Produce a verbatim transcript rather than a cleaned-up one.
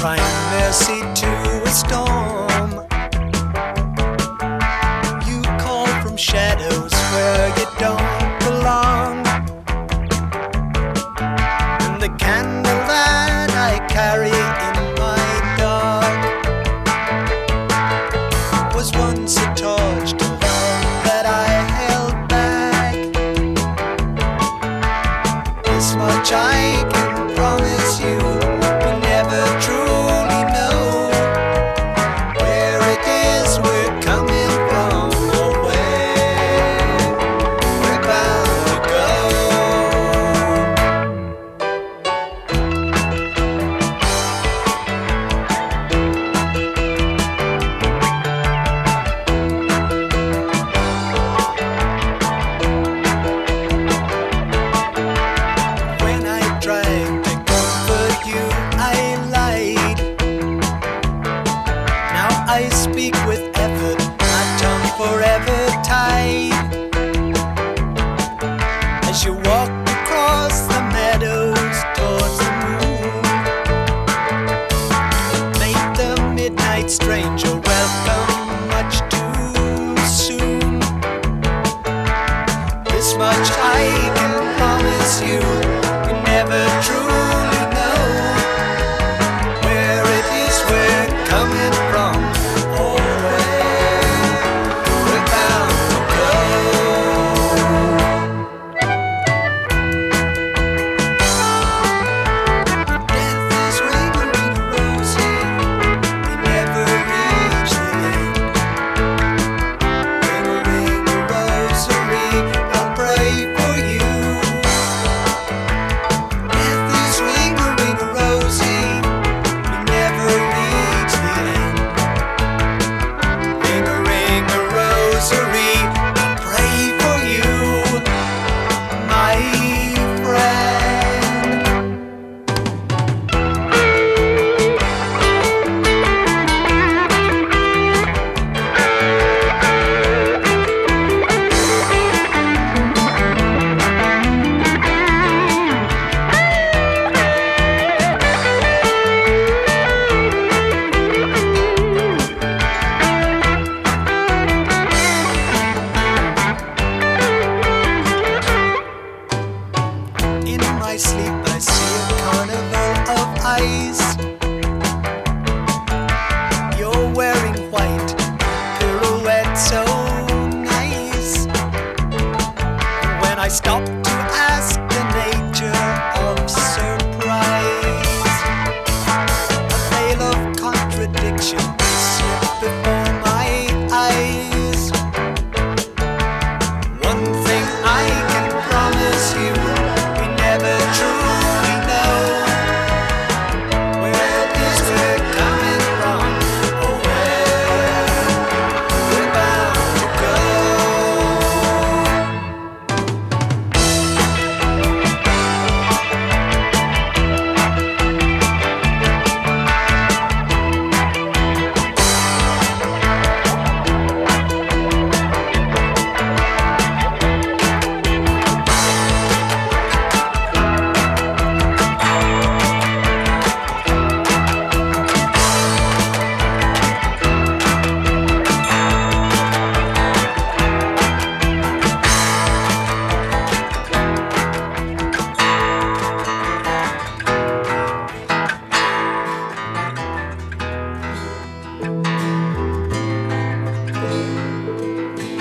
find mercy to a storm. You call from shadows where you don't belong. And the candle that I carry in my dark was once a torch to love that I held back. This much I can promise you, we never truly know where it is we're coming from or where we're bound to go. When I tried to comfort you, I lied. Now I speak with effort, my tongue forever tied. As you walk across the meadows towards the moon, make the midnight stranger welcome much too soon. This much I can promise you, you never truly know where it is we're coming from or where we're bound to go. Death is ringing rosy, we never reach the end. Ring a ring a rosary, I'll pray for you. Death is ring a ring a rosy, we never reach the end. Ring a ring a rosary, I'll pray for you, my friend. In my sleep I see a carnival of ice. You're wearing white, pirouette so nice. When I stop